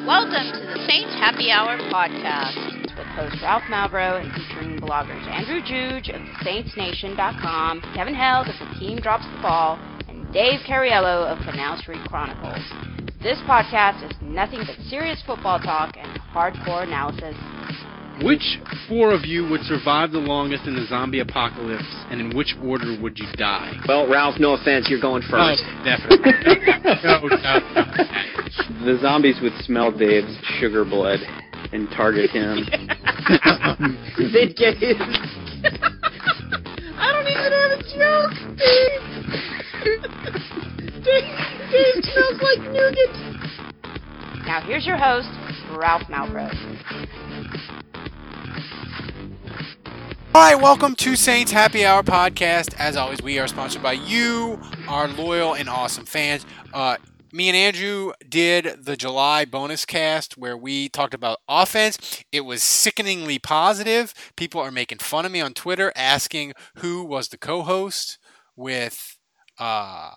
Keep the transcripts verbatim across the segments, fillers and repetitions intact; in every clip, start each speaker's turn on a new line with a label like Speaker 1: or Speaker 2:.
Speaker 1: Welcome to the Saints Happy Hour podcast with host Ralph Malbrough and featuring bloggers Andrew Juge of Saints Nation dot com, Kevin Held of The Team Drops the Ball, and Dave Cariello of Canal Street Chronicles. This podcast is nothing but serious football talk and hardcore analysis.
Speaker 2: Which four of you would survive the longest in the zombie apocalypse, and in which order would you die?
Speaker 3: Well, Ralph, no offense, you're going first.
Speaker 2: Oh, definitely. no, no, no.
Speaker 3: The zombies would smell Dave's sugar blood and target him. They'd get his... I don't even have a joke, Dave. Dave, Dave smells like nougat.
Speaker 1: Now here's your host, Ralph Malbrough.
Speaker 4: All right, welcome to Saints Happy Hour podcast. As always, we are sponsored by you, our loyal and awesome fans. Uh, me and Andrew did the July bonus cast where we talked about offense. It was sickeningly positive. People are making fun of me on Twitter, asking who was the co-host with uh,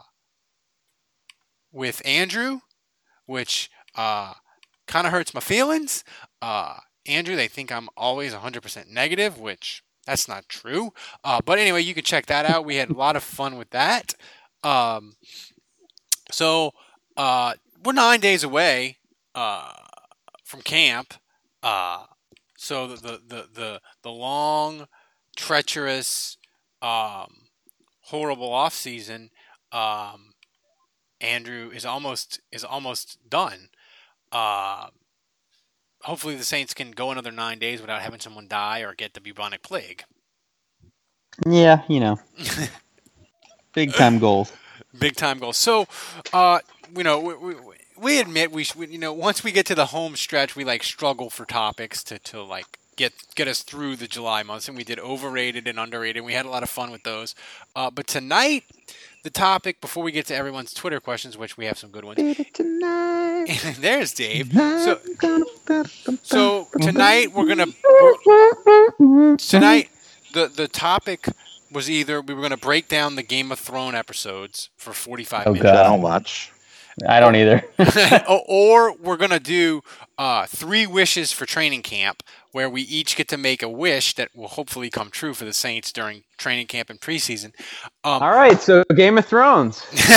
Speaker 4: with Andrew, which uh, kind of hurts my feelings. Uh, Andrew, they think I'm always one hundred percent negative, which... that's not true. Uh, but anyway, you can check that out. We had a lot of fun with that. Um, so uh, we're nine days away uh, from camp. Uh, so the, the, the, the, the long, treacherous, um, horrible off season, um, Andrew is almost is almost done. Uh, Hopefully the Saints can go another nine days without having someone die or get the bubonic plague.
Speaker 5: Yeah, you know. Big time goals.
Speaker 4: Big time goals. So, uh, you know, we, we, we admit we, we, you know, once we get to the home stretch, we like struggle for topics to, to like get get us through the July months, and we did overrated and underrated. We had a lot of fun with those. Uh, but tonight, the topic, before we get to everyone's Twitter questions, which we have some good ones. There's Dave. So, so tonight we're gonna we're, tonight the the topic was either we were gonna break down the Game of Thrones episodes for forty-five
Speaker 5: Oh,
Speaker 4: minutes.
Speaker 5: God.
Speaker 6: I don't watch.
Speaker 5: I don't either.
Speaker 4: or, or we're gonna do uh, three wishes for training camp, where we each get to make a wish that will hopefully come true for the Saints during training camp and preseason. Um,
Speaker 5: All right, so Game of Thrones.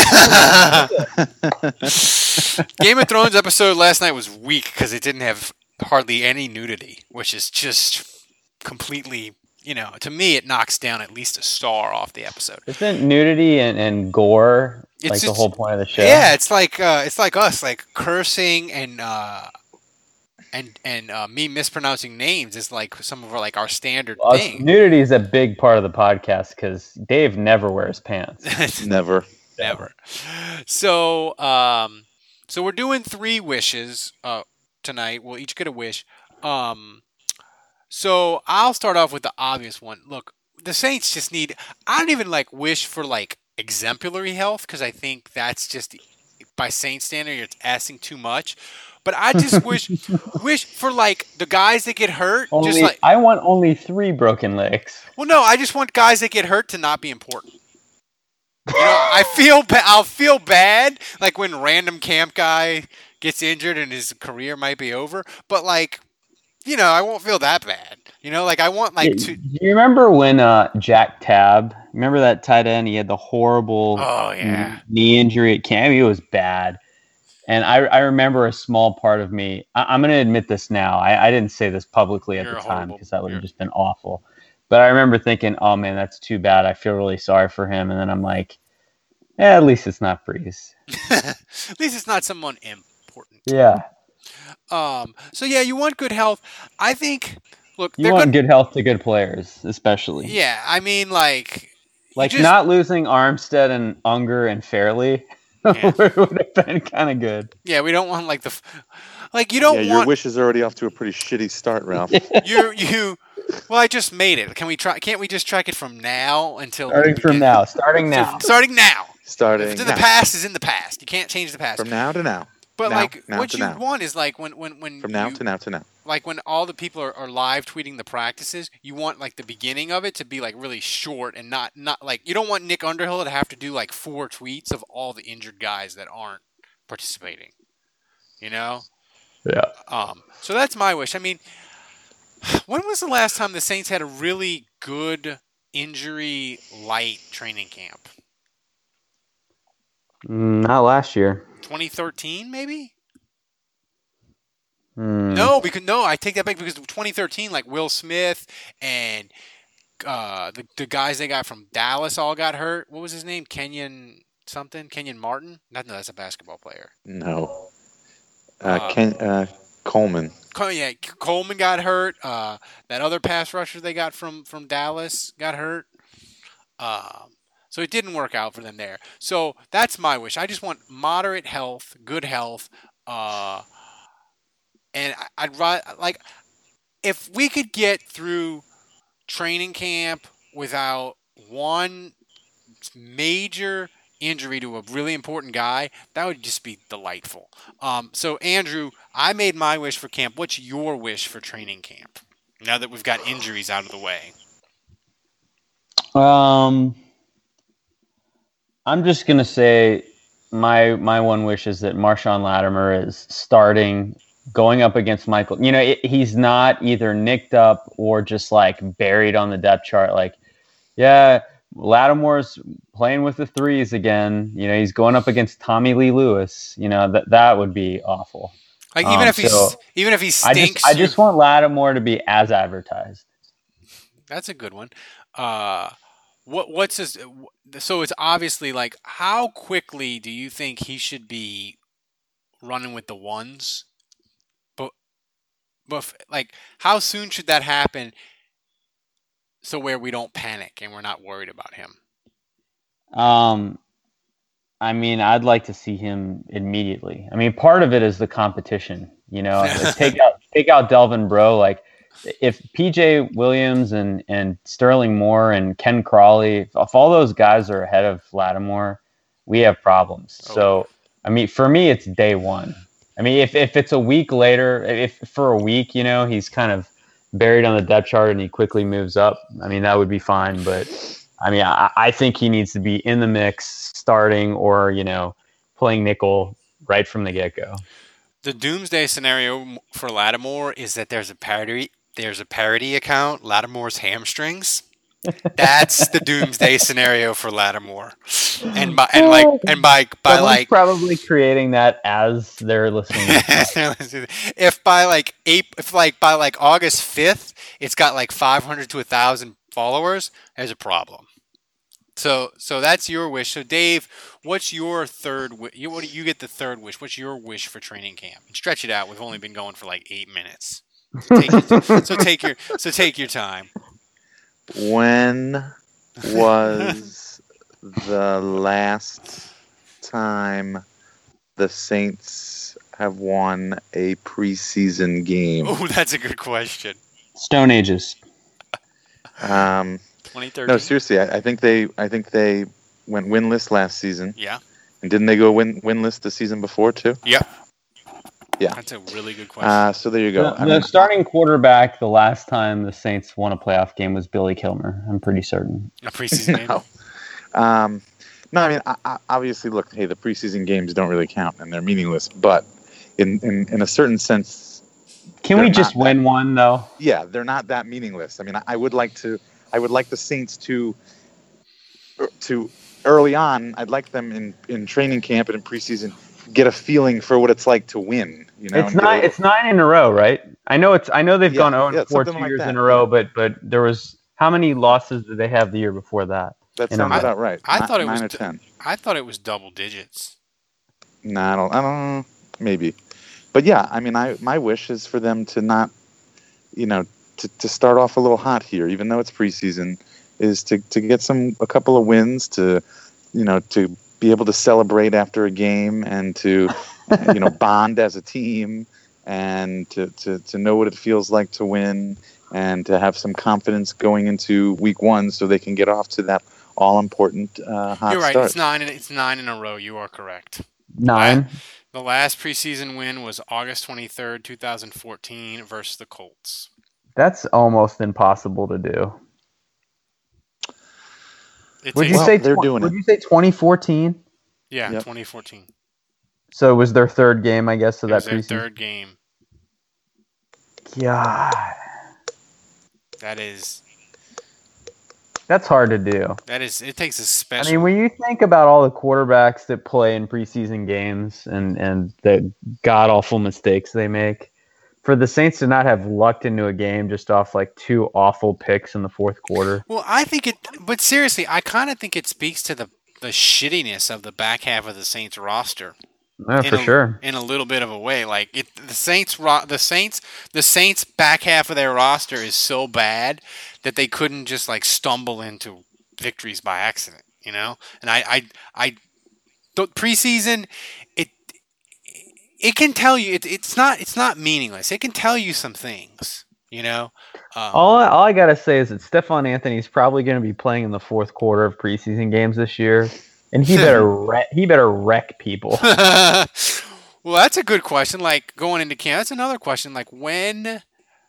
Speaker 4: Game of Thrones episode last night was weak because it didn't have hardly any nudity, which is just completely, you know, to me it knocks down at least a star off the episode.
Speaker 5: Isn't nudity and, and gore
Speaker 4: It's
Speaker 5: like the
Speaker 4: just-
Speaker 5: whole point of the show?
Speaker 4: Yeah, it's like uh, it's like us, like cursing and uh, and and uh, me mispronouncing names is like some of our like our standard
Speaker 5: Well,
Speaker 4: thing.
Speaker 5: nudity is a big part of the podcast because Dave never wears pants.
Speaker 6: Never.
Speaker 4: Never. So, um, so we're doing three wishes uh, tonight. We'll each get a wish. Um, so I'll start off with the obvious one. Look, the Saints just need. I don't even like wish for like exemplary health because I think that's just by Saints standard, it's asking too much. But I just wish wish for like the guys that get hurt.
Speaker 5: Only,
Speaker 4: just like
Speaker 5: I want only three broken legs.
Speaker 4: well, no, I just want guys that get hurt to not be important. You know, I feel ba- I'll feel bad like when random camp guy gets injured and his career might be over, but like, you know, I won't feel that bad. You know, like I want like to.
Speaker 5: Do you remember when uh, Jack Tabb? Remember that tight end? He had the horrible
Speaker 4: Oh yeah.
Speaker 5: knee injury at camp. It was bad. And I, I remember a small part of me. I, I'm going to admit this now. I, I didn't say this publicly at
Speaker 4: You're
Speaker 5: the
Speaker 4: a
Speaker 5: time
Speaker 4: horrible-
Speaker 5: because that would have
Speaker 4: you're-
Speaker 5: just been awful. But I remember thinking, oh, man, that's too bad. I feel really sorry for him. And then I'm like, yeah, at least it's not Breeze.
Speaker 4: At least it's not someone important.
Speaker 5: Yeah.
Speaker 4: Um. So yeah, you want good health. I think. Look,
Speaker 5: You
Speaker 4: they're
Speaker 5: want
Speaker 4: gonna,
Speaker 5: good health to good players, especially.
Speaker 4: Yeah, I mean, like. you
Speaker 5: Like
Speaker 4: just-
Speaker 5: not losing Armstead and Unger and Fairley
Speaker 4: Yeah.
Speaker 5: would have been kind of good.
Speaker 4: Yeah, we don't want like the. f- Like you don't
Speaker 6: Yeah, your
Speaker 4: want
Speaker 6: wish is already off to a pretty shitty start, Ralph.
Speaker 4: you you. Well, I just made it. Can we try? Can't we just track it from now until
Speaker 5: Starting
Speaker 4: we
Speaker 5: from
Speaker 4: begin-
Speaker 5: now. Starting
Speaker 4: So,
Speaker 5: now.
Speaker 4: starting now.
Speaker 6: Starting
Speaker 4: If it's in the
Speaker 6: now.
Speaker 4: past, is in the past. You can't change the past.
Speaker 6: From now to now.
Speaker 4: but
Speaker 6: now,
Speaker 4: like,
Speaker 6: now
Speaker 4: what
Speaker 6: to
Speaker 4: you
Speaker 6: now.
Speaker 4: want is like when when when
Speaker 6: From now
Speaker 4: you-
Speaker 6: to now to now.
Speaker 4: like when all the people are, are live tweeting the practices, you want like the beginning of it to be like really short and not not like you don't want Nick Underhill to have to do like four tweets of all the injured guys that aren't participating. You know?
Speaker 5: Yeah.
Speaker 4: Um, so that's my wish. I mean, when was the last time the Saints had a really good injury light training camp?
Speaker 5: Mm, Not last year.
Speaker 4: twenty thirteen, maybe?
Speaker 5: Hmm.
Speaker 4: No, because no, I take that back because twenty thirteen, like Will Smith and uh, the the guys they got from Dallas all got hurt. What was his name? Kenyon something? Kenyon Martin? No, no, that's a basketball player.
Speaker 6: No. Uh,
Speaker 4: Uh,
Speaker 6: Ken, uh, Coleman.
Speaker 4: Col- Yeah, Coleman got hurt. Uh, that other pass rusher they got from, from Dallas got hurt. Um, so it didn't work out for them there. So that's my wish. I just want moderate health, good health, uh, and I- I'd rather like if we could get through training camp without one major injury to a really important guy, that would just be delightful. Um, so, Andrew, I made my wish for camp. What's your wish for training camp? Now that we've got injuries out of the way.
Speaker 5: Um, I'm just gonna say my my one wish is that Marshawn Latimer is starting, going up against Michael. You know, it, he's not either nicked up or just like buried on the depth chart. Like, yeah, Latimore's playing with the threes again. You know, he's going up against Tommy Lee Lewis. You know, that that would be awful.
Speaker 4: Like even
Speaker 5: Um,
Speaker 4: if he's
Speaker 5: so
Speaker 4: even if he
Speaker 5: I
Speaker 4: stinks,
Speaker 5: just I
Speaker 4: you-
Speaker 5: just want Lattimore to be as advertised.
Speaker 4: that's a good one. Uh, what what's his? So it's obviously like how quickly do you think he should be running with the ones? But but like how soon should that happen? So where we don't panic and we're not worried about him.
Speaker 5: Um, I mean, I'd like to see him immediately. I mean, part of it is the competition. You know, take out take out Delvin Breaux. Like, if P J Williams and and Sterling Moore and Ken Crawley, if, if all those guys are ahead of Lattimore, we have problems.
Speaker 4: Oh.
Speaker 5: So, I mean, for me, it's day one. I mean, if if it's a week later, if for a week, you know, he's kind of buried on the depth chart and he quickly moves up, I mean, that would be fine. But I mean, I, I think he needs to be in the mix, starting or, you know, playing nickel right from the get-go.
Speaker 4: The doomsday scenario for Lattimore is that there's a parody there's a parody account, Lattimore's hamstrings. That's the doomsday scenario for Lattimore. And by and like and by by
Speaker 5: Someone's
Speaker 4: like
Speaker 5: probably creating that as they're listening.
Speaker 4: if by like April, if like by like August fifth, it's got like five hundred to a thousand followers, there's a problem. So, so that's your wish. So, Dave, what's your third wish? You, what do you get the third wish? What's your wish for training camp? And stretch it out. We've only been going for like eight minutes. So take, your, so take your so take your time.
Speaker 6: When was the last time the Saints have won a preseason game?
Speaker 4: Oh, that's a good question.
Speaker 5: Stone Ages.
Speaker 6: Um,
Speaker 4: twenty thirteen.
Speaker 6: no, seriously, I, I think they, I think they went winless last season,
Speaker 4: Yeah.
Speaker 6: and didn't they go win winless the season before too?
Speaker 4: Yep.
Speaker 6: Yeah.
Speaker 4: That's a really good question.
Speaker 6: Uh, so there you go.
Speaker 5: The,
Speaker 6: I
Speaker 5: the
Speaker 6: mean,
Speaker 5: starting quarterback the last time the Saints won a playoff game was Billy Kilmer. I'm pretty certain.
Speaker 4: a preseason game.
Speaker 6: no. Um, no, I mean, I, I, obviously, look, hey, the preseason games don't really count and they're meaningless, but in, in, in a certain sense,
Speaker 5: Can we
Speaker 6: They're
Speaker 5: just
Speaker 6: not
Speaker 5: win one though?
Speaker 6: yeah, they're not that meaningless. I mean, I, I would like to, I would like the Saints to, to early on, I'd like them in, in training camp and in preseason get a feeling for what it's like to win. You know,
Speaker 5: It's
Speaker 6: and get
Speaker 5: nine.
Speaker 6: a-
Speaker 5: It's nine in a row, right? I know it's. I know they've
Speaker 6: Yeah,
Speaker 5: gone zero
Speaker 6: yeah,
Speaker 5: and four two
Speaker 6: something like
Speaker 5: years
Speaker 6: that,
Speaker 5: in a row,
Speaker 6: yeah.
Speaker 5: but but there was how many losses did they have the year before that?
Speaker 6: that
Speaker 5: in a
Speaker 6: sounds
Speaker 5: row.
Speaker 6: about right.
Speaker 4: I
Speaker 6: Ni-
Speaker 4: thought it
Speaker 6: nine
Speaker 4: was
Speaker 6: or
Speaker 4: d-
Speaker 6: ten.
Speaker 4: I thought it was double digits.
Speaker 6: No, I don't. I don't know. Maybe, but yeah, I mean, I my wish is for them to not, you know, to, to start off a little hot here, even though it's preseason, is to, to get some a couple of wins, to, you know, to be able to celebrate after a game and to, you know, bond as a team and to, to, to know what it feels like to win and to have some confidence going into week one so they can get off to that all important uh, hot
Speaker 4: You're right.
Speaker 6: start.
Speaker 4: It's nine. And it's nine in a row. You are correct.
Speaker 5: Nine.
Speaker 4: The last preseason win was August twenty-third, twenty fourteen versus the Colts.
Speaker 5: That's almost impossible to do.
Speaker 4: It
Speaker 5: Would
Speaker 4: takes-
Speaker 5: you
Speaker 6: Well,
Speaker 5: say?
Speaker 6: they're
Speaker 5: tw-
Speaker 6: doing
Speaker 5: would
Speaker 6: it.
Speaker 5: you say twenty fourteen?
Speaker 4: yeah,
Speaker 6: Yep.
Speaker 4: twenty fourteen.
Speaker 5: So it was their third game, I guess, of
Speaker 4: It
Speaker 5: that
Speaker 4: was their
Speaker 5: preseason.
Speaker 4: third game.
Speaker 5: God,
Speaker 4: That is
Speaker 5: that's hard to do.
Speaker 4: that is. It takes a
Speaker 5: I
Speaker 4: special.
Speaker 5: mean, when you think about all the quarterbacks that play in preseason games and, and the god-awful mistakes they make, for the Saints to not have lucked into a game just off like two awful picks in the fourth quarter.
Speaker 4: Well, I think it, but seriously, I kind of think it speaks to the the shittiness of the back half of the Saints roster.
Speaker 5: Yeah,
Speaker 4: in
Speaker 5: for
Speaker 4: a,
Speaker 5: sure.
Speaker 4: In a little bit of a way, like it, the Saints, ro- the Saints, the Saints back half of their roster is so bad that they couldn't just like stumble into victories by accident, you know. And I, I, I, the preseason, it, it can tell you it, it's not, it's not meaningless. It can tell you some things, you know. Um,
Speaker 5: All I, all I gotta say is that Stephon Anthony's probably going to be playing in the fourth quarter of preseason games this year, and he better wreck, he better wreck people.
Speaker 4: Well, that's a good question. Like going into camp, that's another question. Like when,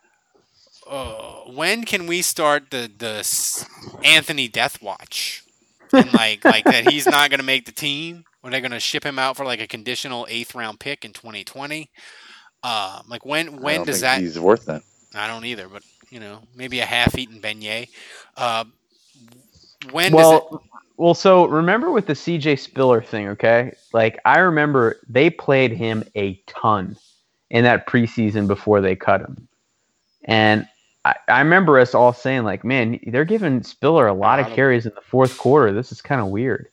Speaker 4: uh, when can we start the the S- Anthony Death Watch? And like like that he's not going to make the team, or they're going to ship him out for like a conditional eighth round pick in twenty twenty. Uh, like when
Speaker 6: I
Speaker 4: when
Speaker 6: don't
Speaker 4: does
Speaker 6: think
Speaker 4: that?
Speaker 6: he's worth that.
Speaker 4: I don't either, but you know, maybe a half-eaten beignet. Uh, when
Speaker 5: well,
Speaker 4: does it?
Speaker 5: well, so remember with the C J Spiller thing, okay? Like I remember they played him a ton in that preseason before they cut him, and I, I remember us all saying like, "Man, they're giving Spiller a lot of carries in the fourth quarter. This is kind of weird."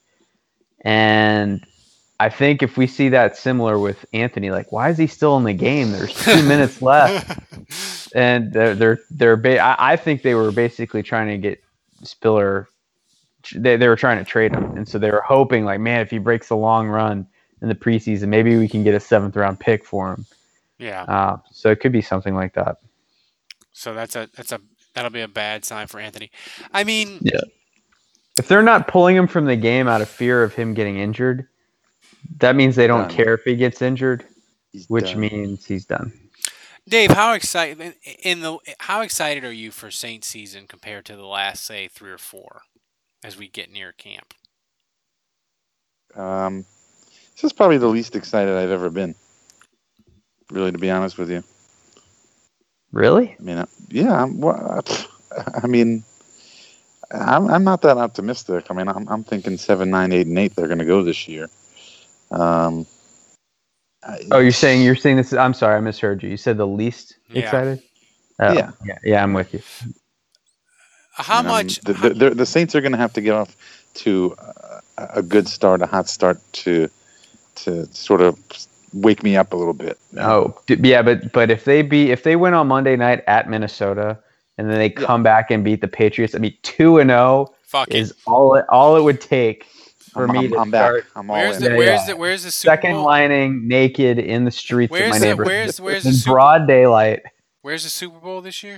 Speaker 5: And I think if we see that similar with Anthony, like, why is he still in the game? There's two minutes left. And they're they're they're ba- I, I think they were basically trying to get Spiller. They they were trying to trade him, and so they were hoping like, man, if he breaks a long run in the preseason, maybe we can get a seventh round pick for him.
Speaker 4: Yeah.
Speaker 5: Uh, so it could be something like that.
Speaker 4: So that's a that's a that'll be a bad sign for Anthony. I mean,
Speaker 5: Yeah. If they're not pulling him from the game out of fear of him getting injured, that means they don't
Speaker 6: Done.
Speaker 5: care if he gets injured,
Speaker 6: He's
Speaker 5: which
Speaker 6: done.
Speaker 5: means he's done.
Speaker 4: Dave, how excited in the how excited are you for Saints season compared to the last say three or four as we get near camp?
Speaker 6: Um, this is probably the least excited I've ever been. Really, to be honest with you.
Speaker 5: Really?
Speaker 6: I mean, uh, yeah. I'm, well, I mean, I'm I'm not that optimistic. I mean, I'm I'm thinking seven, nine, eight, and eight. They're going to go this year. Um. I-
Speaker 5: Oh, you're saying you're saying this? I'm sorry, I misheard you. You said the least
Speaker 4: Yeah.
Speaker 5: excited. Oh,
Speaker 6: Yeah.
Speaker 5: yeah, yeah. I'm with you.
Speaker 4: How
Speaker 6: And, um,
Speaker 4: much?
Speaker 6: The,
Speaker 4: how-
Speaker 6: the, the Saints are going to have to get off to a, a good start, a hot start to to sort of wake me up a little bit.
Speaker 5: Oh, d- yeah, but but if they be if they win on Monday night at Minnesota and then they
Speaker 6: Yeah.
Speaker 5: come back and beat the Patriots, I mean two and zero
Speaker 4: fuck it.
Speaker 5: is all it, all it would take for
Speaker 6: I'm,
Speaker 5: me
Speaker 6: I'm,
Speaker 5: to
Speaker 6: I'm back.
Speaker 5: start
Speaker 6: I'm all
Speaker 4: Where's
Speaker 6: in.
Speaker 4: the
Speaker 5: Yeah,
Speaker 4: where's
Speaker 5: yeah.
Speaker 4: the where's the Super
Speaker 5: second
Speaker 4: Bowl?
Speaker 5: lining naked in the streets
Speaker 4: Where's
Speaker 5: of my
Speaker 4: the-
Speaker 5: neighborhood
Speaker 4: where's- where's the
Speaker 5: in
Speaker 4: Super-
Speaker 5: broad daylight.
Speaker 4: Where's the Super Bowl this year?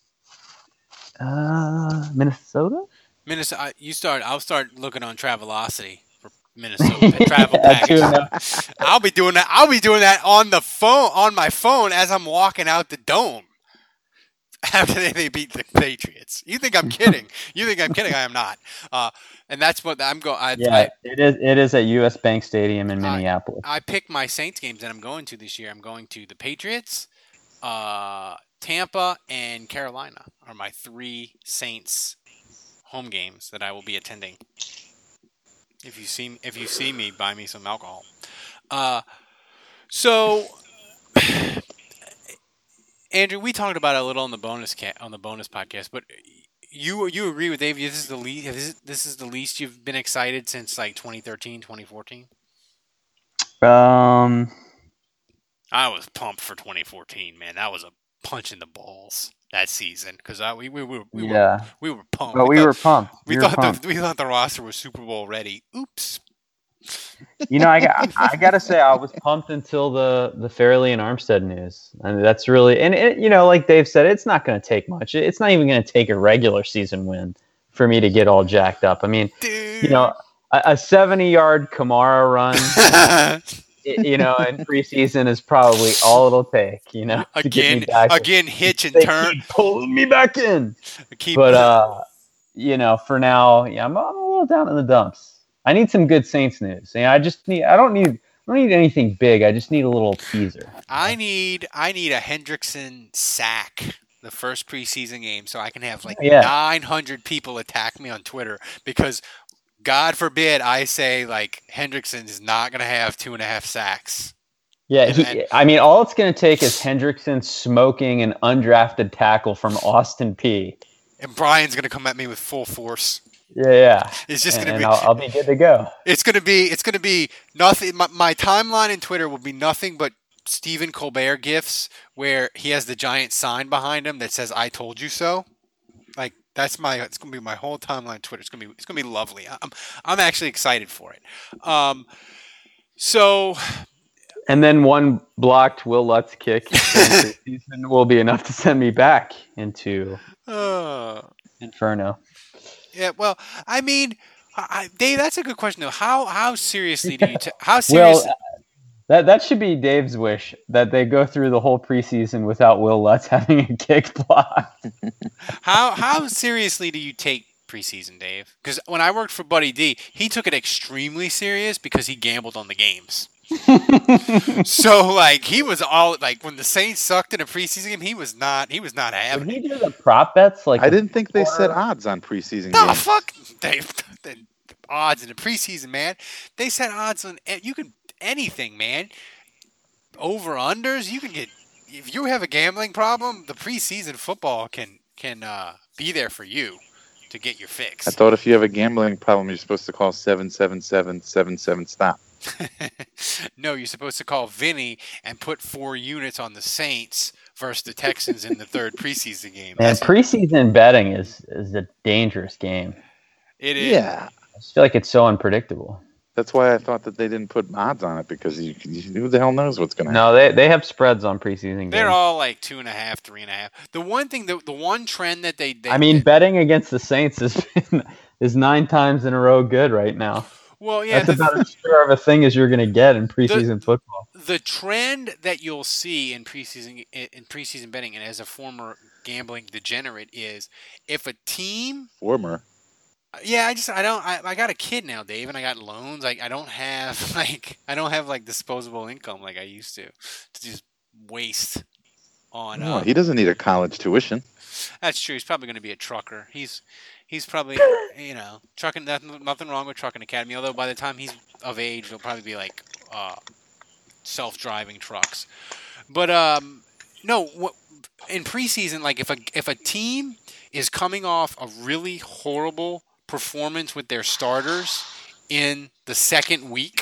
Speaker 5: Uh, Minnesota.
Speaker 4: Minnesota. I- You start. I'll start looking on Travelocity for Minnesota travel
Speaker 5: At two and
Speaker 4: packages. I'll be doing that. I'll be doing that on the phone, on my phone, as I'm walking out the dome. After they, they beat the Patriots. You think I'm kidding? You think I'm kidding? I am not. Uh, and that's what I'm going. I,
Speaker 5: Yeah,
Speaker 4: I,
Speaker 5: it is. It is at U S Bank Stadium in
Speaker 4: I-
Speaker 5: Minneapolis.
Speaker 4: I picked my Saints games that I'm going to this year. I'm going to the Patriots, uh, Tampa, and Carolina are my three Saints home games that I will be attending. If you see if you see me, buy me some alcohol. Uh, so, Andrew, we talked about it a little on the bonus ca- on the bonus podcast, but you you agree with Dave? This is the least. This is, this is the least you've been excited since like twenty thirteen, twenty fourteen.
Speaker 5: Um,
Speaker 4: I was pumped for twenty fourteen, man. That was a punch in the balls that season because we we, we, we were
Speaker 5: yeah,
Speaker 4: we were pumped.
Speaker 5: but we
Speaker 4: thought,
Speaker 5: were pumped.
Speaker 4: we,
Speaker 5: were
Speaker 4: thought
Speaker 5: pumped.
Speaker 4: the we thought the roster was Super Bowl ready. Oops.
Speaker 5: You know, I got, I got to say, I was pumped until the the Fairley and Armstead news. I mean, that's really, and it, you know, like Dave said, it's not going to take much. It's not even going to take a regular season win for me to get all jacked up. I mean,
Speaker 4: Dude.
Speaker 5: you know, a, a seventy-yard Kamara run, i- you know, in preseason is probably all it'll take. You know, to get
Speaker 4: again,
Speaker 5: me back.
Speaker 4: again, hitch and
Speaker 5: They
Speaker 4: turn.
Speaker 5: keep pulling me back in.
Speaker 4: Keep,
Speaker 5: But uh, you know, for now, yeah, I'm, I'm a little down in the dumps. I need some good Saints news. You know, I just need. I don't need. I don't need anything big. I just need a little teaser.
Speaker 4: I need I need a Hendrickson sack the first preseason game so I can have like
Speaker 5: Yeah.
Speaker 4: nine hundred people attack me on Twitter because God forbid I say like Hendrickson is not going to have two and a half sacks.
Speaker 5: Yeah,
Speaker 4: And
Speaker 5: he,
Speaker 4: then-
Speaker 5: I mean, all it's going to take is Hendrickson smoking an undrafted tackle from Austin P.
Speaker 4: And Brian's going to come at me with full force.
Speaker 5: Yeah, yeah.
Speaker 4: It's just
Speaker 5: and,
Speaker 4: going to
Speaker 5: and
Speaker 4: be
Speaker 5: I'll, I'll be good to go.
Speaker 4: it's going to be it's going to be nothing my, my timeline in Twitter will be nothing but Stephen Colbert gifs where he has the giant sign behind him that says I told you so. Like that's my it's going to be my whole timeline on Twitter. It's going to be it's going to be lovely. I'm I'm actually excited for it. Um so
Speaker 5: And then one blocked Will Lutz kick season will be enough to send me back into
Speaker 4: uh,
Speaker 5: Inferno.
Speaker 4: yeah, well, I mean, I, Dave, that's a good question though. How how seriously do you ta- how
Speaker 5: Well,
Speaker 4: serious
Speaker 5: that that should be Dave's wish, that they go through the whole preseason without Will Lutz having a kick blocked.
Speaker 4: how how seriously do you take preseason, Dave? Because when I worked for Buddy D, he took it extremely serious because he gambled on the games. So like he was all like when the Saints sucked in a preseason game, he was not he was not
Speaker 5: Did
Speaker 4: having
Speaker 5: he
Speaker 4: it.
Speaker 5: do the prop bets? Like
Speaker 6: I didn't think they
Speaker 5: quarter-
Speaker 6: set odds on preseason
Speaker 4: No,
Speaker 6: games.
Speaker 4: fuck Dave. The odds in the preseason, man. They set odds on you can anything, man. Over unders, you can get if you have a gambling problem, the preseason football can can uh, be there for you to get your fix.
Speaker 6: I thought if you have a gambling problem, you're supposed to call seven seven seven seven seven stop.
Speaker 4: No, you're supposed to call Vinny and put four units on the Saints versus the Texans in the third preseason game.
Speaker 5: Man,
Speaker 4: That's-
Speaker 5: preseason betting is is a dangerous game.
Speaker 4: it is.
Speaker 6: Yeah,
Speaker 5: I just feel like it's so unpredictable.
Speaker 6: that's why I thought that they didn't put odds on it because you, you who the hell knows what's going to happen.
Speaker 5: No, they they have spreads on preseason
Speaker 4: They're
Speaker 5: games.
Speaker 4: all like two and a half, three and a half. The one thing, the, the one trend that they, they
Speaker 5: I mean, betting against the Saints is is nine times in a row good right now.
Speaker 4: well, yeah,
Speaker 5: That's
Speaker 4: the,
Speaker 5: about as sure of a thing as you're going to get in preseason football.
Speaker 4: the trend that you'll see in preseason in preseason betting, and as a former gambling degenerate, is if a team.
Speaker 6: Former.
Speaker 4: Yeah, I just I don't I, I got a kid now, Dave, and I got loans. Like I don't have like I don't have like disposable income like I used to to just waste on.
Speaker 6: No,
Speaker 4: Uh,
Speaker 6: he doesn't need a college tuition.
Speaker 4: that's true. He's probably going to be a trucker. He's he's probably you know trucking. Nothing, nothing wrong with Trucking Academy. Although by the time he's of age, he'll probably be like uh, self-driving trucks. But um, no, what, in preseason, like if a if a team is coming off a really horrible performance with their starters in the second week,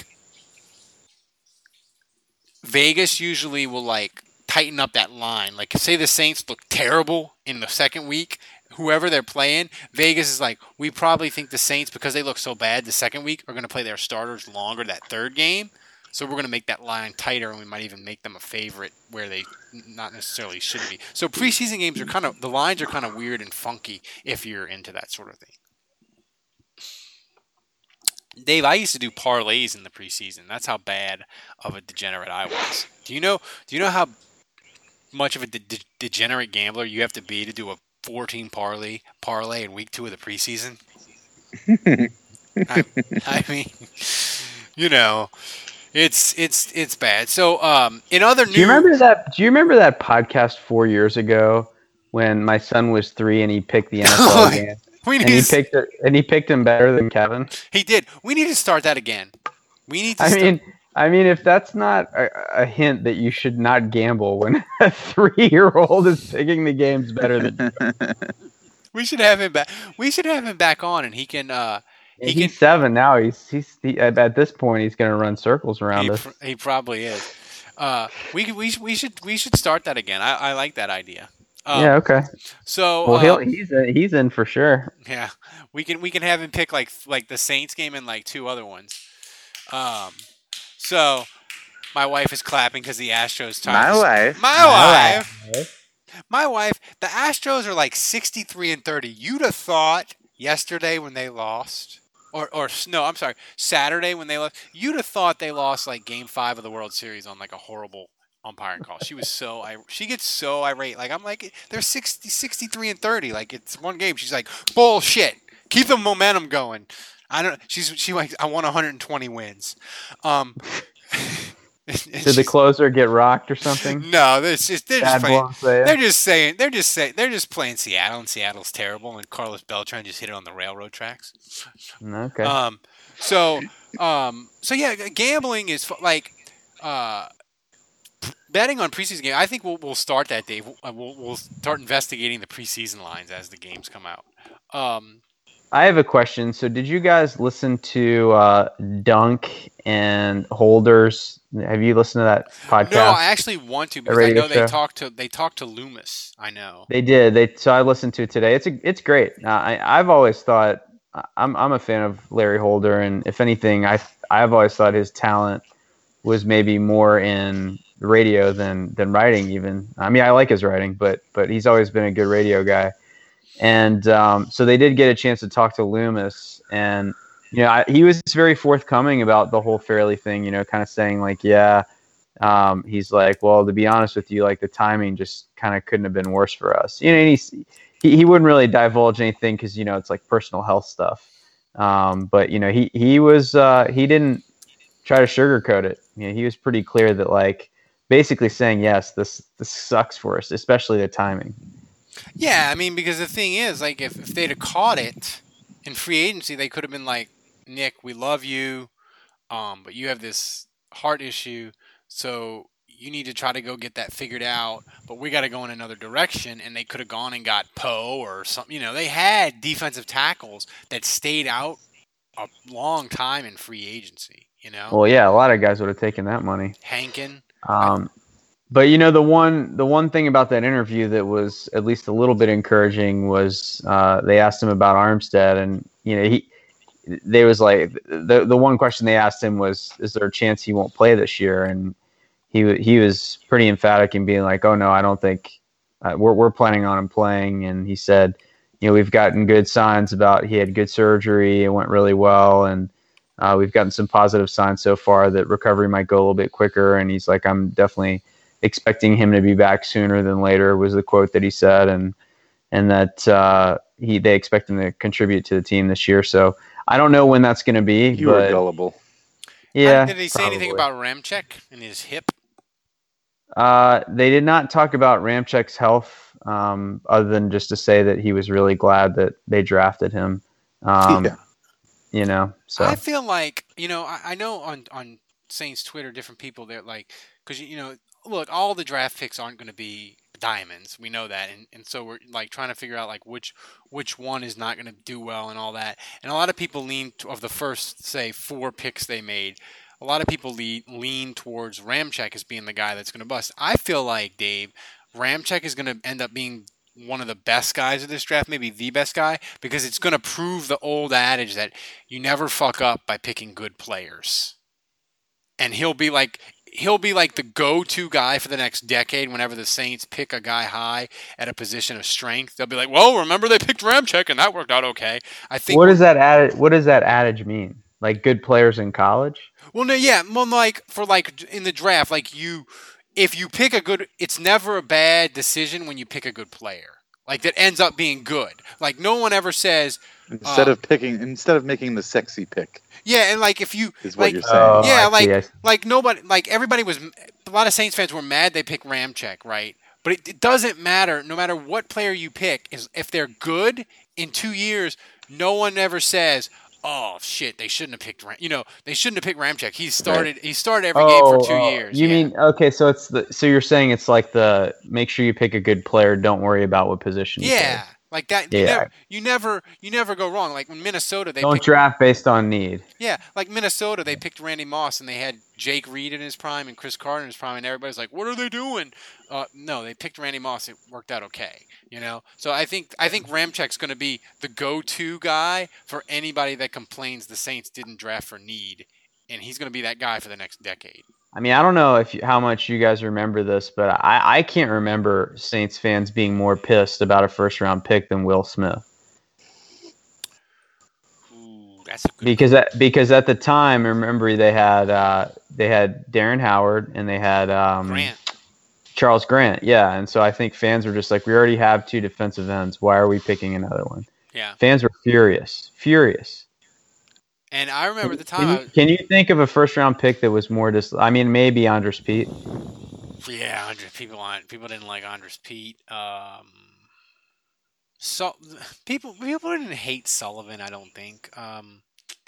Speaker 4: Vegas usually will like tighten up that line. Like say the Saints look terrible in the second week, whoever they're playing, Vegas is like, we probably think the Saints, because they look so bad the second week, are going to play their starters longer that third game. So we're going to make that line tighter, and we might even make them a favorite where they not necessarily should be. So preseason games are kind of, the lines are kind of weird and funky if you're into that sort of thing. Dave, I used to do parlays in the preseason. That's how bad of a degenerate I was. Do you know? Do you know how much of a de- de- degenerate gambler you have to be to do a fourteen parlay parlay in week two of the preseason? I, I mean, you know, it's it's it's bad. So, um, in other news,
Speaker 5: Do you remember that? Do you remember that podcast four years ago when my son was three and he picked the N F L game?
Speaker 4: we
Speaker 5: And
Speaker 4: need
Speaker 5: he
Speaker 4: to,
Speaker 5: picked it, and he picked him better than Kevin.
Speaker 4: he did. We need to start that again. We need to.
Speaker 5: I
Speaker 4: start,
Speaker 5: mean, I mean, if that's not a, a hint that you should not gamble when a three-year-old is picking the games better than
Speaker 4: we should have him back. We should have him back on, and he can. Uh, he
Speaker 5: he's
Speaker 4: can.
Speaker 5: seven now. He's he's he, at at this point he's going to run circles around
Speaker 4: He,
Speaker 5: us.
Speaker 4: pr- he probably is. Uh, we could- we should we should we should start that again. I, I like that idea. Um,
Speaker 5: yeah. Okay.
Speaker 4: So
Speaker 5: Well,
Speaker 4: uh,
Speaker 5: he'll, he's in, he's in for sure.
Speaker 4: yeah, we can we can have him pick like like the Saints game and like two other ones. Um, so my wife is clapping because the Astros tied.
Speaker 6: My
Speaker 4: the-
Speaker 6: wife.
Speaker 4: My wife. My wife. The Astros are like sixty-three and thirty. You'd have thought yesterday when they lost, or or no, I'm sorry, Saturday when they lost. You'd have thought they lost like Game Five of the World Series on like a horrible umpiring call. She was so I she gets so irate. Like I'm like they're sixty, sixty-three and thirty. Like it's one game. She's like bullshit. Keep the momentum going. I don't. She's she like I want one hundred twenty wins. Um. It's
Speaker 5: Did the
Speaker 4: just-
Speaker 5: closer get rocked or something?
Speaker 4: No, they're just they're just
Speaker 5: Bad
Speaker 4: playing.
Speaker 5: blow say
Speaker 4: They're
Speaker 5: it.
Speaker 4: just saying they're just saying they're just playing Seattle, and Seattle's terrible, and Carlos Beltran just hit it on the railroad tracks.
Speaker 5: Okay.
Speaker 4: Um, so, um, so yeah, g- gambling is fu- like, uh, betting on preseason game. I think we'll we'll start that, Dave. We'll, uh, we'll we'll start investigating the preseason lines as the games come out. Um,
Speaker 5: I have a question. So, did you guys listen to uh, Dunk and Holders? Have you listened to that podcast?
Speaker 4: no, I actually want to because I
Speaker 5: radio
Speaker 4: know they
Speaker 5: show?
Speaker 4: talked to they talked to Loomis. I know.
Speaker 5: They did. They so I listened to it today. It's a, it's great. Uh, I I've always thought I'm I'm a fan of Larry Holder, and if anything, I I've always thought his talent was maybe more in radio than than writing. Even I mean, I like his writing, but but he's always been a good radio guy. And um, so they did get a chance to talk to Loomis, and you know I, he was very forthcoming about the whole Fairley thing. You know, kind of saying like, yeah. Um, he's like, well, to be honest with you, like the timing just kind of couldn't have been worse for us. You know, and he's, he he wouldn't really divulge anything because you know it's like personal health stuff. Um, but you know, he he was uh, he didn't try to sugarcoat it. You know, he was pretty clear that like basically saying, yes, this this sucks for us, especially the timing.
Speaker 4: Yeah, I mean, because the thing is, like, if, if they'd have caught it in free agency, they could have been like, Nick, we love you, um, but you have this heart issue, so you need to try to go get that figured out, but we got to go in another direction, and they could have gone and got Poe or something. You know, they had defensive tackles that stayed out a long time in free agency, you know?
Speaker 5: Well, yeah, a lot of guys would have taken that money.
Speaker 4: Hankin.
Speaker 5: Um, but you know, the one the one thing about that interview that was at least a little bit encouraging was uh, they asked him about Armstead, and you know he they was like the the one question they asked him was, is there a chance he won't play this year? And he he was pretty emphatic in being like, oh no, I don't think uh, we're we're planning on him playing. And he said, you know, we've gotten good signs about he had good surgery, it went really well, and uh, we've gotten some positive signs so far that recovery might go a little bit quicker. And he's like, I'm definitely expecting him to be back sooner than later, was the quote that he said, and and that uh, he they expect him to contribute to the team this year. So I don't know when that's going to be.
Speaker 6: You
Speaker 5: but
Speaker 6: were gullible.
Speaker 5: yeah,
Speaker 4: Did he say anything
Speaker 5: probably.
Speaker 4: about Ramczyk and his hip?
Speaker 5: Uh, they did not talk about Ramczyk's health, um, other than just to say that he was really glad that they drafted him. Um,
Speaker 6: Yeah.
Speaker 5: You know, so
Speaker 4: I feel like, you know, I, I know on, on Saints Twitter, different people, they're like, because, you know, look, all the draft picks aren't going to be diamonds. We know that. And, and so we're like trying to figure out like which which one is not going to do well and all that. And a lot of people lean to, of the first, say, four picks they made, a lot of people lean, lean towards Ramczyk as being the guy that's going to bust. I feel like, Dave, Ramczyk is going to end up being one of the best guys of this draft, maybe the best guy, because it's going to prove the old adage that you never fuck up by picking good players. And he'll be like he'll be like the go-to guy for the next decade whenever the Saints pick a guy high at a position of strength. They'll be like, "Well, remember they picked Ramczyk and that worked out okay." I think
Speaker 5: what does that ad- what does that adage mean? Like good players in college?
Speaker 4: Well, no, yeah, well, like for like in the draft, like you, if you pick a good, it's never a bad decision when you pick a good player, like that ends up being good. Like no one ever says
Speaker 6: Instead
Speaker 4: uh,
Speaker 6: of picking, instead of making the sexy pick,
Speaker 4: yeah, and like if you
Speaker 6: is what
Speaker 4: like,
Speaker 6: you're saying.
Speaker 5: Oh,
Speaker 4: yeah,
Speaker 5: I
Speaker 4: like
Speaker 5: see, I see.
Speaker 4: like nobody, like everybody was, a lot of Saints fans were mad they picked Ramczyk, right? But it, it doesn't matter. No matter what player you pick, is if they're good in two years, no one ever says, "Oh shit, they shouldn't have picked Ram." You know, they shouldn't have picked Ramczyk. He started. He started every game for two
Speaker 5: oh,
Speaker 4: years.
Speaker 5: You
Speaker 4: yeah.
Speaker 5: mean okay? So it's the so you're saying it's like the make sure you pick a good player. Don't worry about what position. You
Speaker 4: Yeah,
Speaker 5: play.
Speaker 4: like that. You,
Speaker 5: Yeah.
Speaker 4: never, you never, you never go wrong. Like when Minnesota, they
Speaker 5: Don't
Speaker 4: picked,
Speaker 5: draft based on need.
Speaker 4: yeah, like Minnesota, they picked Randy Moss and they had Jake Reed in his prime and Chris Carter in his prime, and everybody's like, "What are they doing?" Uh, no, they picked Randy Moss. It worked out okay, you know. So I think I think Ramczyk's going to be the go-to guy for anybody that complains the Saints didn't draft for need, and he's going to be that guy for the next decade.
Speaker 5: I mean, I don't know if you, how much you guys remember this, but I, I can't remember Saints fans being more pissed about a first round pick than Will Smith.
Speaker 4: Ooh, that's a good.
Speaker 5: Because at, because at the time, remember they had uh, they had Darren Howard and they had um,
Speaker 4: Grant.
Speaker 5: Charles Grant, yeah, and so I think fans were just like, we already have two defensive ends. Why are we picking another one?
Speaker 4: Yeah.
Speaker 5: Fans were furious, furious.
Speaker 4: And I remember at the time,
Speaker 5: Can
Speaker 4: I
Speaker 5: you, can you think of a first round pick that was more dis? I mean, maybe Andres Pete.
Speaker 4: was, yeah, Andres, people on people didn't like Andres Pete. Um, so people people didn't hate Sullivan. I don't think. Um,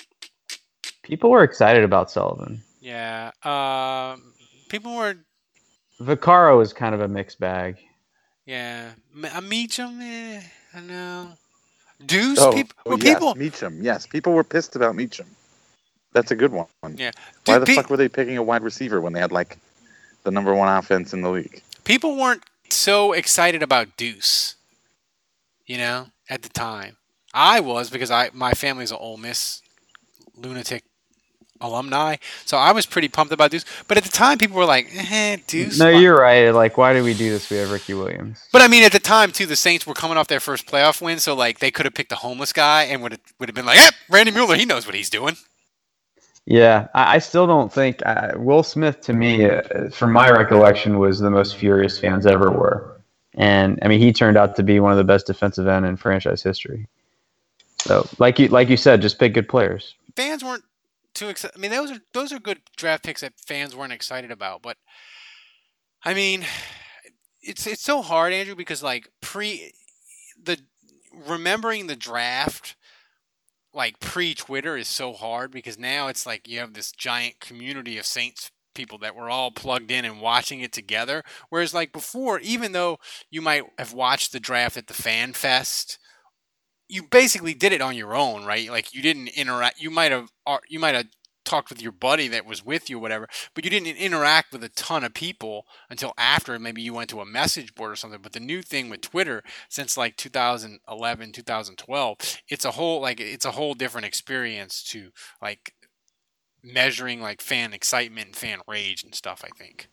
Speaker 5: People were excited about Sullivan.
Speaker 4: yeah, um, people were.
Speaker 5: Vaccaro is kind of a mixed bag.
Speaker 4: Yeah, M- Meacham. Eh, I know. Deuce.
Speaker 6: Oh,
Speaker 4: people.
Speaker 6: oh
Speaker 4: Were
Speaker 6: yes,
Speaker 4: people.
Speaker 6: Meacham. Yes, people were pissed about Meacham. That's a good one.
Speaker 4: Yeah.
Speaker 6: Why
Speaker 4: Dude,
Speaker 6: the
Speaker 4: pe-
Speaker 6: fuck were they picking a wide receiver when they had like the number one offense in the league?
Speaker 4: people weren't so excited about Deuce, you know, at the time. I was because I my family's an Ole Miss lunatic alumni, so I was pretty pumped about Deuce. But at the time, people were like, "Eh, Deuce."
Speaker 5: No,
Speaker 4: why-
Speaker 5: you're right. Like, why did we do this? We have Ricky Williams.
Speaker 4: But I mean, at the time too, the Saints were coming off their first playoff win, so like they could have picked a homeless guy and would have would have been like, "Eh, Randy Mueller, he knows what he's doing."
Speaker 5: Yeah, I, I still don't think uh, Will Smith, to me, uh, from my recollection, was the most furious fans ever were. And I mean, he turned out to be one of the best defensive end in franchise history. So, like you like you said, just pick good players.
Speaker 4: Fans weren't too excited. I mean, those are those are good draft picks that fans weren't excited about. But I mean, it's it's so hard, Andrew, because like pre the remembering the draft, like pre Twitter, is so hard because now it's like you have this giant community of Saints people that were all plugged in and watching it together. Whereas like before, even though you might have watched the draft at the Fan Fest, you basically did it on your own, right? Like you didn't interact. You might have you might have talked with your buddy that was with you, or whatever, but you didn't interact with a ton of people until after maybe you went to a message board or something. But the new thing with Twitter since like two thousand eleven, two thousand twelve, it's a whole like it's a whole different experience to like measuring like fan excitement and fan rage and stuff, I think.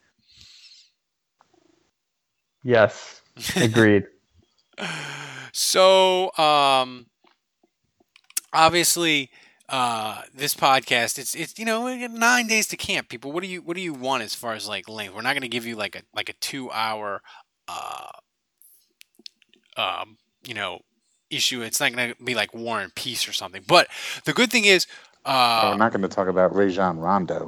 Speaker 5: Yes, agreed.
Speaker 4: So, um, obviously, uh, this podcast, it's, it's, you know, we got nine days to camp, people. What do you, what do you want as far as like length? We're not going to give you like a, like a two hour, uh, um, you know, issue. It's not going to be like War and Peace or something. But the good thing is, uh,
Speaker 6: Oh, we're not going to talk about Rajon Rondo.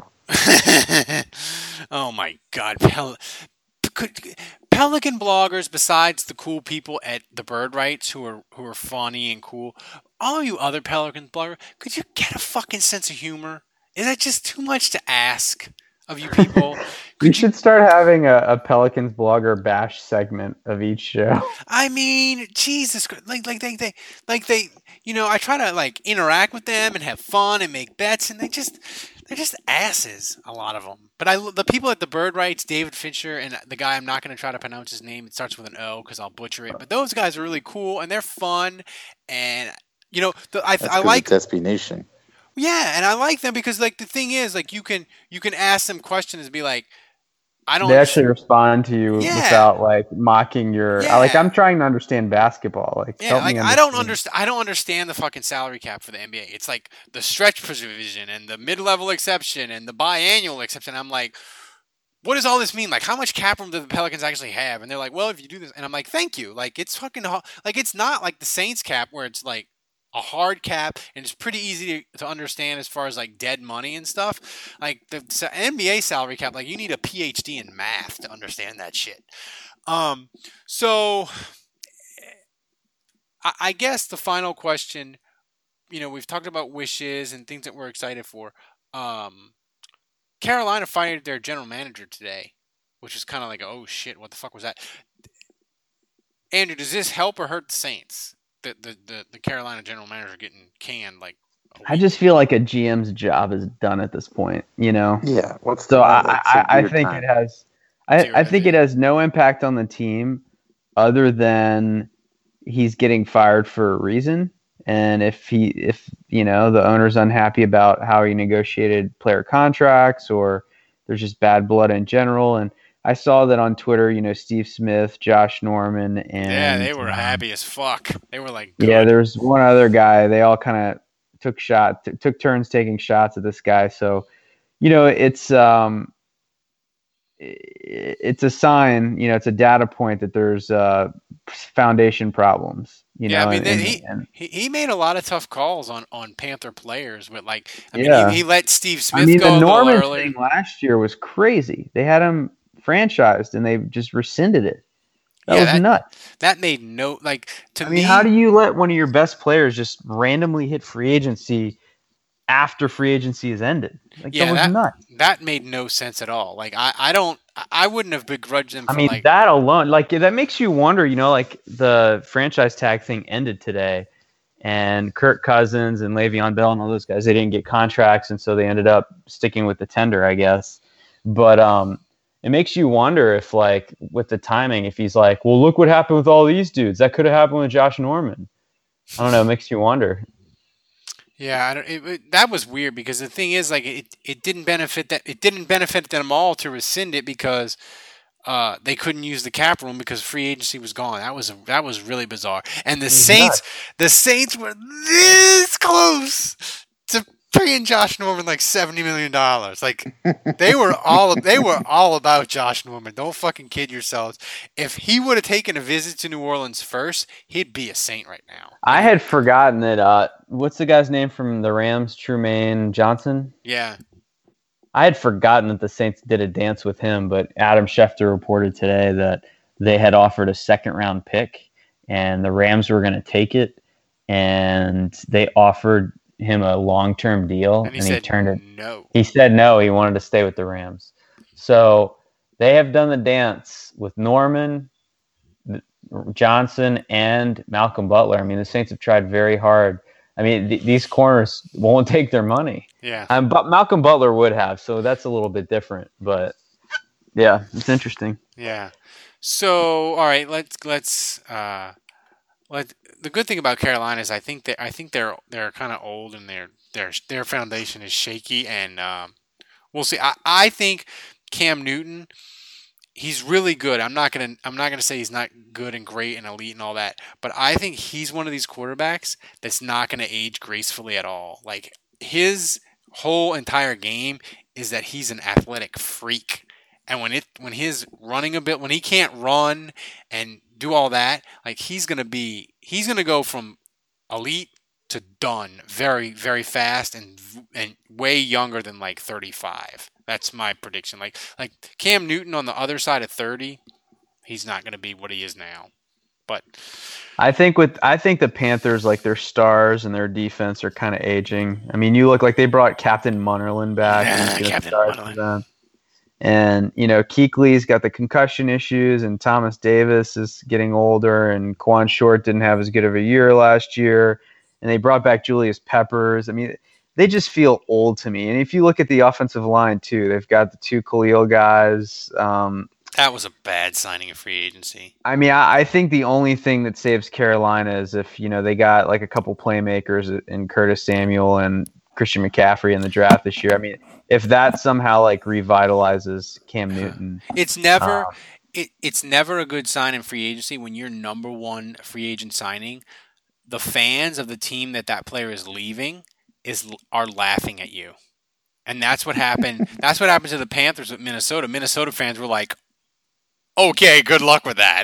Speaker 4: oh my God. Pel- could, Pelican bloggers, besides the cool people at the Bird Rights who are who are funny and cool, all you other Pelican bloggers, could you get a fucking sense of humor? Is that just too much to ask of you people?
Speaker 5: We
Speaker 4: Could
Speaker 5: should start having a, a Pelicans blogger bash segment of each show.
Speaker 4: I mean, Jesus Christ, like like they, they like they you know, I try to like interact with them and have fun and make bets, and they just they're just asses, a lot of them. But I the people at the Bird Rights, David Fincher and the guy, I'm not going to try to pronounce his name. It starts with an O because I'll butcher it. But those guys are really cool and they're fun, and you know, the, I
Speaker 6: That's
Speaker 4: I
Speaker 6: 'cause
Speaker 4: like
Speaker 6: it's S B Nation.
Speaker 4: yeah, and I like them because like the thing is like you can you can ask them questions and be like, I don't
Speaker 5: They actually respond to you
Speaker 4: Yeah.
Speaker 5: without like mocking your.
Speaker 4: Yeah.
Speaker 5: Like I'm trying to understand basketball. Like
Speaker 4: Yeah,
Speaker 5: help
Speaker 4: like
Speaker 5: me
Speaker 4: I don't
Speaker 5: understand.
Speaker 4: understand. I don't understand the fucking salary cap for the N B A. It's like the stretch provision and the mid-level exception and the biannual exception. I'm like, what does all this mean? Like, how much cap room do the Pelicans actually have? And they're like, well, if you do this, and I'm like, thank you. Like, it's fucking ho- like it's not like the Saints cap where it's like a hard cap and it's pretty easy to, to understand as far as like dead money and stuff. Like the sa- N B A salary cap, like you need a P H D in math to understand that shit. Um, so. I guess the final question, you know, we've talked about wishes and things that we're excited for. Um, Carolina fired their general manager today, which is kind of like, oh shit, what the fuck was that? Andrew, does this help or hurt the Saints? The the the, the Carolina general manager getting canned like.
Speaker 5: I just feel like a G M's job is done at this point. You know.
Speaker 6: Yeah. What's
Speaker 5: So
Speaker 6: the,
Speaker 5: I,
Speaker 6: that's
Speaker 5: I,
Speaker 6: a
Speaker 5: I
Speaker 6: weird
Speaker 5: think
Speaker 6: time.
Speaker 5: it has. I,
Speaker 4: Zero
Speaker 5: I think
Speaker 4: has
Speaker 5: it has no impact on the team, other than he's getting fired for a reason. And if he, if you know, the owner's unhappy about how he negotiated player contracts, or there's just bad blood in general. And I saw that on Twitter. You know, Steve Smith, Josh Norman, and
Speaker 4: Yeah, they were
Speaker 5: um,
Speaker 4: happy as fuck. They were like, good.
Speaker 5: Yeah, there's one other guy. They all kind of took shot, t- took turns taking shots at this guy. So, you know, it's um, it's a sign. You know, it's a data point that there's uh, foundation problems. You
Speaker 4: yeah,
Speaker 5: know,
Speaker 4: I mean,
Speaker 5: and,
Speaker 4: he,
Speaker 5: and,
Speaker 4: he he made a lot of tough calls on, on Panther players, but like, I
Speaker 5: Yeah.
Speaker 4: mean, he, he let Steve Smith
Speaker 5: I mean,
Speaker 4: go
Speaker 5: the
Speaker 4: a little
Speaker 5: Norman
Speaker 4: earlier.
Speaker 5: thing last year was crazy. They had him franchised, and they just rescinded it. That
Speaker 4: Yeah,
Speaker 5: was
Speaker 4: that-
Speaker 5: nuts.
Speaker 4: That made no like to
Speaker 5: I
Speaker 4: me.
Speaker 5: mean, how do you let one of your best players just randomly hit free agency after free agency is ended? Like
Speaker 4: Yeah,
Speaker 5: that was
Speaker 4: that-
Speaker 5: nuts.
Speaker 4: that made no sense at all. Like I, I don't I wouldn't have begrudged them
Speaker 5: I
Speaker 4: for
Speaker 5: mean,
Speaker 4: like
Speaker 5: that alone, like that makes you wonder. You know, like the franchise tag thing ended today, and Kirk Cousins and Le'Veon Bell and all those guys, they didn't get contracts, and so they ended up sticking with the tender, I guess. But um, it makes you wonder if, like, with the timing, if he's like, well, look what happened with all these dudes. That could have happened with Josh Norman. I don't know. It makes you wonder.
Speaker 4: Yeah, I don't, it, it, that was weird because the thing is, like, it, it didn't benefit that it didn't benefit them all to rescind it because uh, they couldn't use the cap room because free agency was gone. That was that was really bizarre. And the
Speaker 5: was
Speaker 4: Saints, the Saints were this close to paying Josh Norman like seventy million dollars. Like they were all they were all about Josh Norman. Don't fucking kid yourselves. If he would have taken a visit to New Orleans first, he'd be a Saint right now.
Speaker 5: I had forgotten that. Uh, what's the guy's name from the Rams? Trumaine Johnson.
Speaker 4: Yeah.
Speaker 5: I had forgotten that the Saints did a dance with him, but Adam Schefter reported today that they had offered a second round pick and the Rams were going to take it, and they offered him a long term deal,
Speaker 4: And he
Speaker 5: and
Speaker 4: said
Speaker 5: he turned it.
Speaker 4: no.
Speaker 5: He said no. He wanted to stay with the Rams. So they have done the dance with Norman, Johnson, and Malcolm Butler. I mean, the Saints have tried very hard. I mean, th- these corners won't take their money.
Speaker 4: Yeah.
Speaker 5: Um, but Malcolm Butler would have, so that's a little bit different. But yeah, it's interesting.
Speaker 4: Yeah. So, all right, let's let's uh, let the good thing about Carolina is I think that I think they're they're kind of old and their their their foundation is shaky, and um, we'll see. I, I think Cam Newton, he's really good. I'm not gonna I'm not gonna say he's not good and great and elite and all that, but I think he's one of these quarterbacks that's not gonna age gracefully at all. Like his whole entire game is that he's an athletic freak. And when it when he's running a bit, when he can't run and do all that, like he's gonna be, he's gonna go from elite to done very very fast and and way younger than like thirty-five. That's my prediction. Like like Cam Newton on the other side of thirty, he's not gonna be what he is now. But
Speaker 5: I think with I think the Panthers, like their stars and their defense, are kind of aging. I mean, you look like they brought Captain Munnerlin back.
Speaker 4: Yeah,
Speaker 5: and he's gonna
Speaker 4: Captain
Speaker 5: start for
Speaker 4: Munnerlin.
Speaker 5: them. And, you know, Kuechly's got the concussion issues, and Thomas Davis is getting older, and Quan Short didn't have as good of a year last year. And they brought back Julius Peppers. I mean, they just feel old to me. And if you look at the offensive line, too, they've got the two Khalil guys. Um,
Speaker 4: that was a bad signing of free agency.
Speaker 5: I mean, I, I think the only thing that saves Carolina is if, you know, they got like a couple playmakers in Curtis Samuel and Christian McCaffrey in the draft this year. I mean, if that somehow like revitalizes Cam Newton,
Speaker 4: It's never
Speaker 5: Uh,
Speaker 4: it, it's never a good sign in free agency when your number one free agent signing, the fans of the team that that player is leaving is are laughing at you. And that's what happened. That's what happened to the Panthers with Minnesota. Minnesota fans were like, "Okay, good luck with that."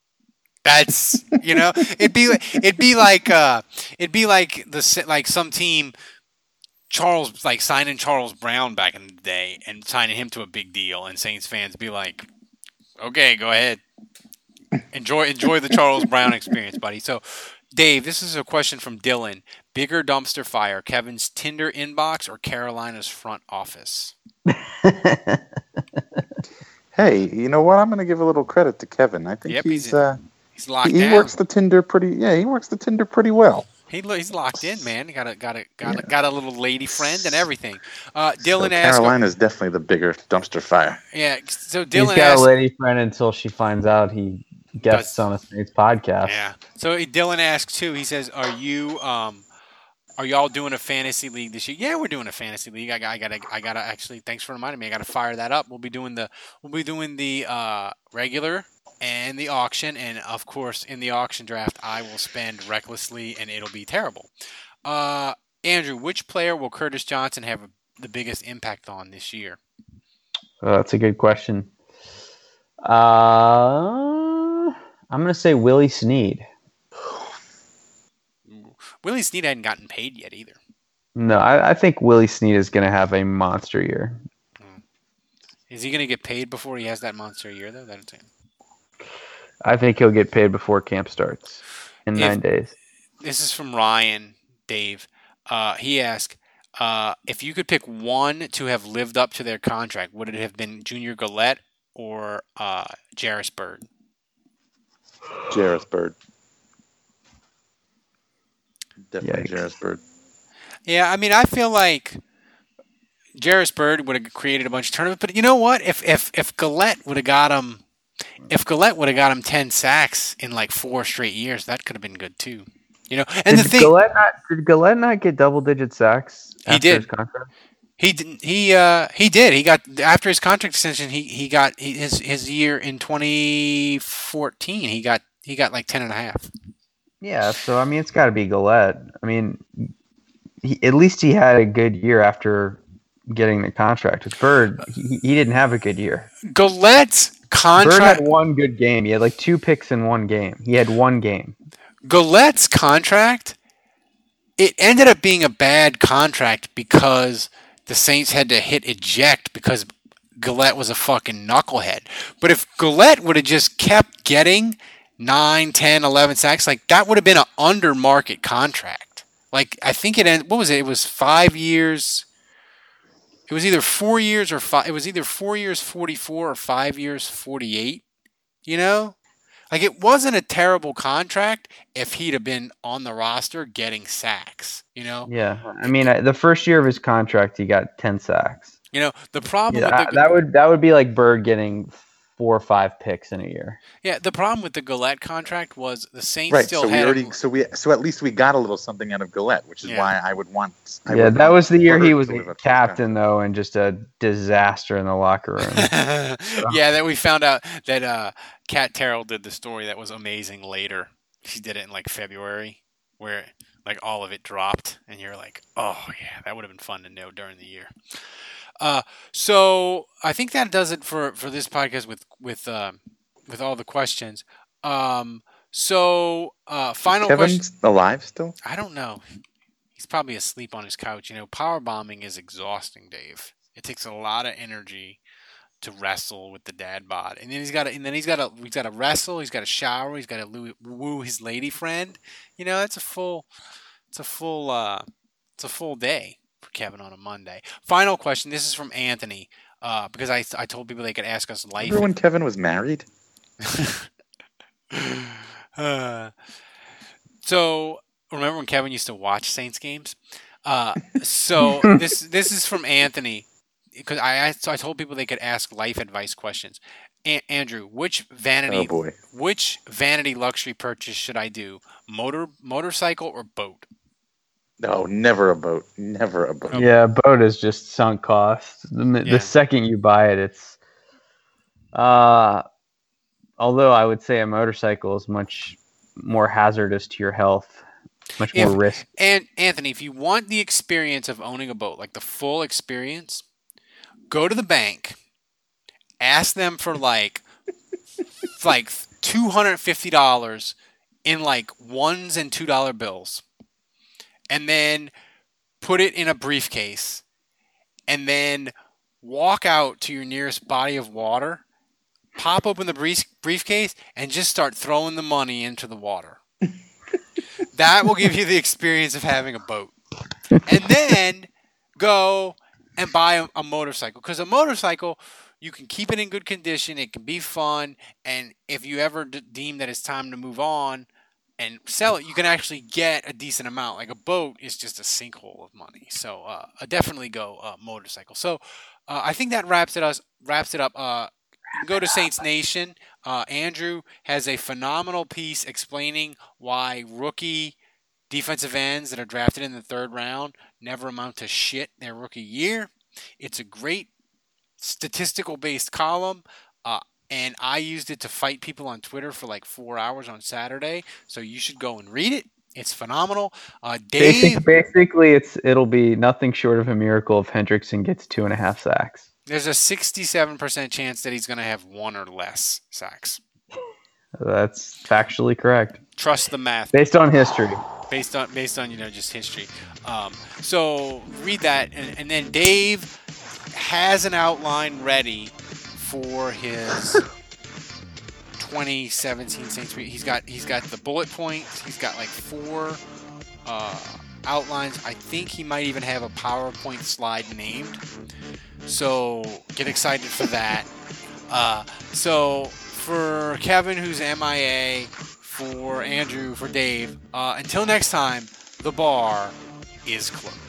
Speaker 4: That's, you know, it'd be like it'd be like uh it'd be like the like some team Charles, like signing Charles Brown back in the day and signing him to a big deal, and Saints fans be like, "Okay, go ahead, enjoy enjoy the Charles Brown experience, buddy." So, Dave, this is a question from Dylan: bigger dumpster fire, Kevin's Tinder inbox or Carolina's front office?
Speaker 6: Hey, you know what? I'm going to give a little credit to Kevin. I think
Speaker 4: Yep,
Speaker 6: he's,
Speaker 4: he's-
Speaker 6: uh,
Speaker 4: He's locked
Speaker 6: he, he
Speaker 4: down.
Speaker 6: works the Tinder pretty. Yeah, he works the Tinder pretty well.
Speaker 4: He lo- he's locked in, man. He got a got a got a,
Speaker 6: Yeah.
Speaker 4: got a little lady friend and everything. Uh,
Speaker 6: So
Speaker 4: Dylan asked,
Speaker 6: Carolina's definitely the bigger dumpster fire.
Speaker 4: yeah. So
Speaker 5: he's
Speaker 4: Dylan
Speaker 5: got
Speaker 4: asked,
Speaker 5: a lady friend until she finds out he guests
Speaker 4: Does-
Speaker 5: on a Saints podcast.
Speaker 4: yeah. So Dylan asked too. He says, "Are you um, are y'all doing a fantasy league this year?" Yeah, we're doing a fantasy league. I got, I got, I got to actually. Thanks for reminding me. I got to fire that up. We'll be doing the, we'll be doing the uh, regular and the auction, and of course, in the auction draft, I will spend recklessly, and it'll be terrible. Uh, Andrew, which player will Curtis Johnson have the biggest impact on this year?
Speaker 5: Uh, that's a good question. Uh, I'm gonna say Willie Snead.
Speaker 4: Willie Snead hadn't gotten paid yet either.
Speaker 5: No, I, I think Willie Snead is gonna have a monster year.
Speaker 4: Is he going to get paid before he has that monster year, though? That's it.
Speaker 5: I think he'll get paid before camp starts in
Speaker 4: If-
Speaker 5: nine days.
Speaker 4: This is from Ryan, Dave. Uh, he asked, uh, if you could pick one to have lived up to their contract, would it have been Junior Gillette or uh, Jarris Bird?
Speaker 6: Jarris Bird. Definitely
Speaker 5: Yikes.
Speaker 6: Jarris Bird.
Speaker 4: Yeah, I mean, I feel like Jarris Bird would have created a bunch of tournaments, but you know what? If if if Gillette would have got him, if Gillette would have got him ten sacks in like four straight years, that could have been good too. You know, and
Speaker 5: did
Speaker 4: the thing
Speaker 5: Gillette not, did Gillette not get double digit sacks?
Speaker 4: He
Speaker 5: after
Speaker 4: did.
Speaker 5: His contract?
Speaker 4: he didn't he uh he did he got after his contract extension he he got he, his his year in twenty fourteen he got he got like ten and a half.
Speaker 5: Yeah, so I mean, it's got to be Gillette. I mean, he, at least he had a good year after getting the contract. With Bird, he, he didn't have a good year.
Speaker 4: Gillette's
Speaker 5: Bird
Speaker 4: contract
Speaker 5: had one good game. He had like two picks in one game. He had one game.
Speaker 4: Gillette's contract, it ended up being a bad contract because the Saints had to hit eject because Gillette was a fucking knucklehead. But if Gillette would have just kept getting nine, ten, eleven sacks, like that would have been an under market contract. Like I think it ended, what was it? It was five years. It was either four years or five. It was either four years forty-four or five years forty-eight. You know? Like, it wasn't a terrible contract if he'd have been on the roster getting sacks, you know?
Speaker 5: Yeah, I mean, I, the first year of his contract, he got ten sacks.
Speaker 4: You know, the problem
Speaker 5: Yeah,
Speaker 4: with the,
Speaker 5: that would that would be like Bird getting four or five picks in a year.
Speaker 4: yeah, the problem with the Gillette contract was the Saints
Speaker 6: Right.
Speaker 4: still
Speaker 6: So we
Speaker 4: had
Speaker 6: already
Speaker 4: him-
Speaker 6: so we so at least we got a little something out of Gillette, which is
Speaker 4: Yeah.
Speaker 6: why I would want. I
Speaker 5: yeah,
Speaker 6: would
Speaker 5: that
Speaker 6: want
Speaker 5: was the year he
Speaker 6: Bird
Speaker 5: was
Speaker 6: to live up to his
Speaker 5: captain, though, and just a disaster in the locker room.
Speaker 4: yeah, that we found out that uh, Kat Terrell did the story that was amazing later. She did it in like February, where like all of it dropped, and you're like, oh yeah, that would have been fun to know during the year. Uh, so I think that does it for, for this podcast with with uh, with all the questions. Um, so uh, final question.
Speaker 6: Kevin's alive still?
Speaker 4: I don't know. He's probably asleep on his couch. You know, power bombing is exhausting, Dave. It takes a lot of energy to wrestle with the dad bod, and then he's got to, and then he's got to, he's got to wrestle. He's got to shower. He's got to woo his lady friend. You know, it's a full, it's a full, uh, it's a full day for Kevin on a Monday. Final question. This is from Anthony, uh, because I, I told people they could ask us life.
Speaker 6: Remember when Kevin was married?
Speaker 4: uh, so remember when Kevin used to watch Saints games? Uh, so this this is from Anthony, because I asked, so I told people they could ask life advice questions. A- Andrew, which vanity
Speaker 6: Oh boy.
Speaker 4: which vanity luxury purchase should I do? Motor motorcycle or boat?
Speaker 6: No, never a boat. Never a boat.
Speaker 5: Yeah, boat is just sunk cost. The, mi-
Speaker 4: Yeah.
Speaker 5: the second you buy it, it's. Uh, although I would say a motorcycle is much more hazardous to your health, much more
Speaker 4: If-
Speaker 5: risk.
Speaker 4: And Anthony, if you want the experience of owning a boat, like the full experience, go to the bank, ask them for like like two hundred fifty dollars in like ones and two dollar bills, and then put it in a briefcase, and then walk out to your nearest body of water, pop open the brief- briefcase, and just start throwing the money into the water. That will give you the experience of having a boat. And then go and buy a, a motorcycle. Because a motorcycle, you can keep it in good condition. It can be fun. And if you ever d- deem that it's time to move on and sell it, you can actually get a decent amount. Like a boat is just a sinkhole of money. So uh, I definitely go uh, motorcycle. So uh, I think that wraps it, us, wraps it up. Uh, go to Saints Nation. Uh, Andrew has a phenomenal piece explaining why rookie defensive ends that are drafted in the third round never amount to shit their rookie year. It's a great statistical-based column, uh, and I used it to fight people on Twitter for like four hours on Saturday, so you should go and read it. It's phenomenal. Uh, Dave,
Speaker 5: Basic, basically, it's it'll be nothing short of a miracle if Hendrickson gets two and a half sacks.
Speaker 4: there's a sixty-seven percent chance that he's going to have one or less sacks.
Speaker 5: That's factually correct.
Speaker 4: Trust the math.
Speaker 5: Based on history.
Speaker 4: Based on based on you know just history. Um, so read that, and, and then Dave has an outline ready for his twenty seventeen Saints. He's got he's got the bullet points. He's got like four uh, outlines. I think he might even have a PowerPoint slide named. So get excited for that. Uh, so for Kevin, who's M I A, for Andrew, for Dave, uh, until next time, the bar is closed.